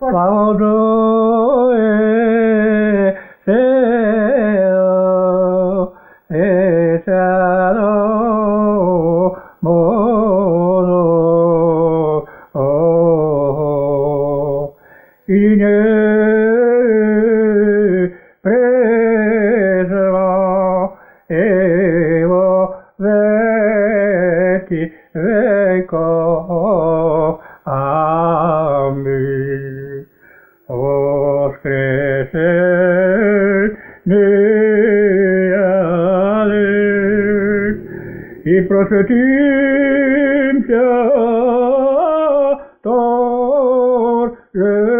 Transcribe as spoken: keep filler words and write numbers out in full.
Paudoe Seo Esado Modo Oh Ine Presva Evo Veti Veco Ami Os crecer neales I prosetim tor